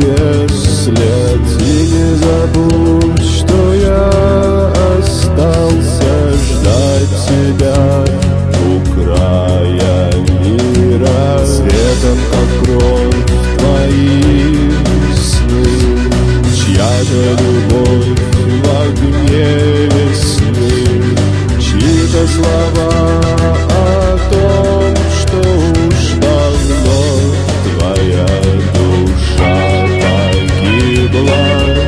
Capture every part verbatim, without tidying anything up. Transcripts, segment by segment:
след. И не забудь, что я остался ждать тебя у края мира. Светом, как кровь, твои сны, чья-то любовь в огне весны, чьи-то слова о том, что уж давно твоя душа погибла.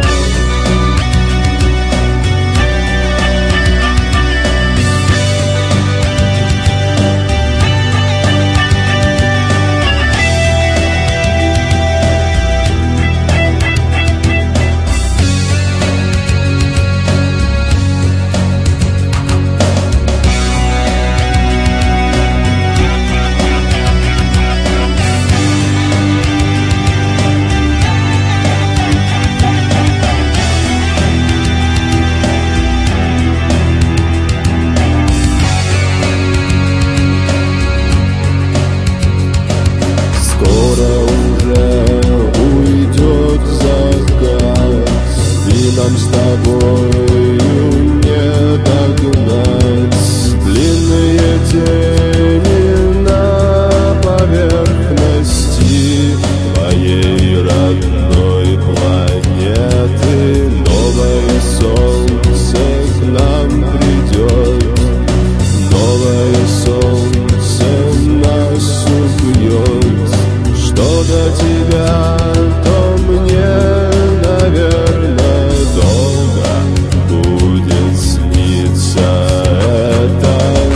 Нам с тобою не догнать длинные тени на поверхности твоей родной планеты. Новое солнце к нам придет, новое солнце нас убьет. Что до тебя, то мне, наверное, долго будет сниться это.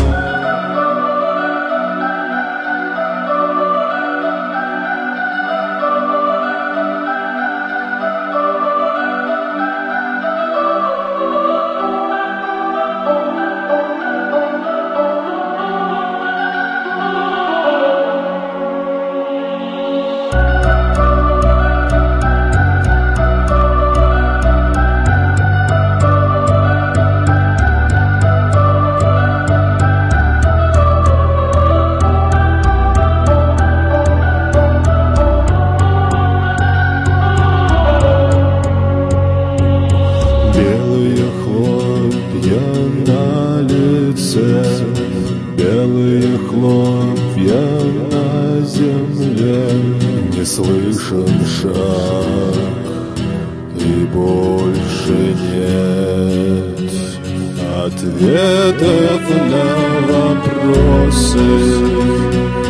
Белые хлопья на земле, не слышен шаг, и больше нет ответов на вопросы.